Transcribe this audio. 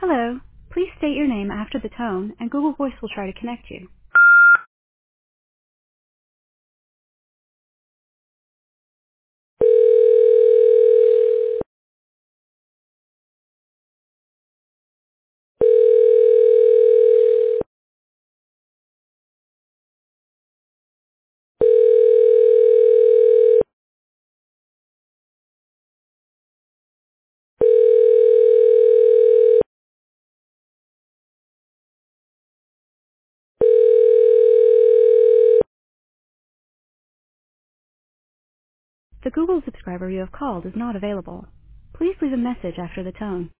Hello. Please state your name after the tone, and Google Voice will try to connect you. The Google subscriber you have called is not available. Please leave a message after the tone.